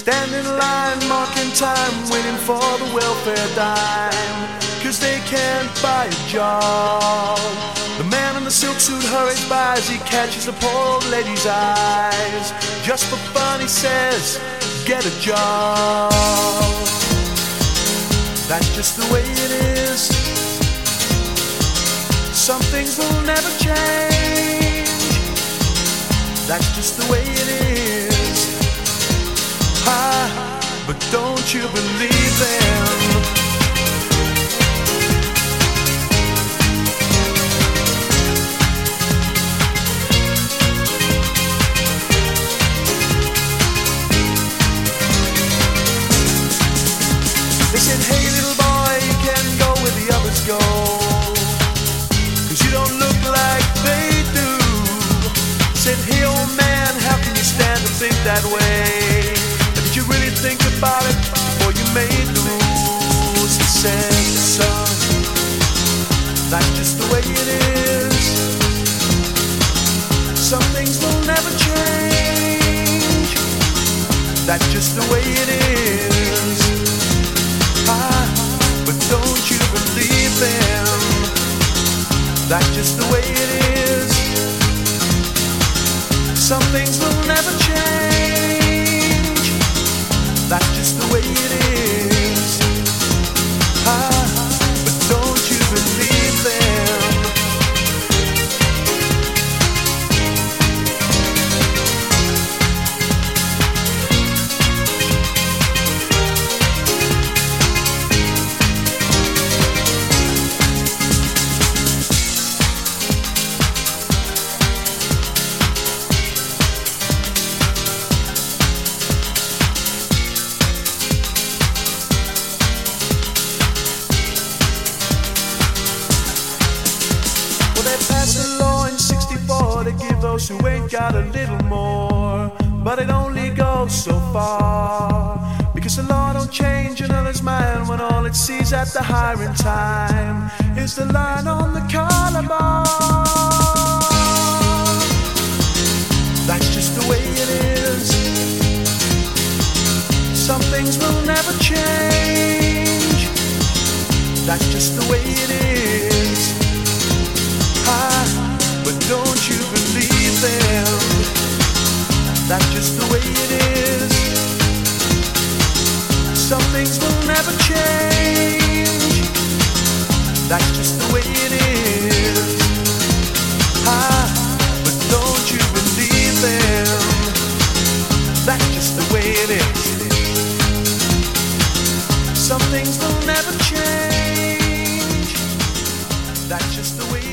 stand in line, marking time, waiting for the welfare dime, 'cause they can't buy a job. The man in the silk suit hurries by as he catches the poor old lady's eyes. Just for fun, he says, get a job. That's just the way it is. Some things will never change. That's just the way it is. But don't you believe them? They said, hey little boy, you can go where the others go, 'cause you don't look like they do. Said, hey old man, how can you stand to think that way? Did you really think about it before you made the rules? He said, son, that's just the way it is. Some things will never change. That's just the way it is. But don't you believe them? That's just the way it is. Some things will never change. That's just the way it is. But don't you believe them? Those who ain't got a little more, but it only goes so far, because the law don't change another's mind when all it sees at the hiring time is the line on the collarbone. That's just the way it is. Some things will never change. That's just the way it is. But don't you believe them? That's just the way it is. Some things will never change. That's just the way it is. But don't you believe them? That's just the way it is. Some things will never change. That's just the way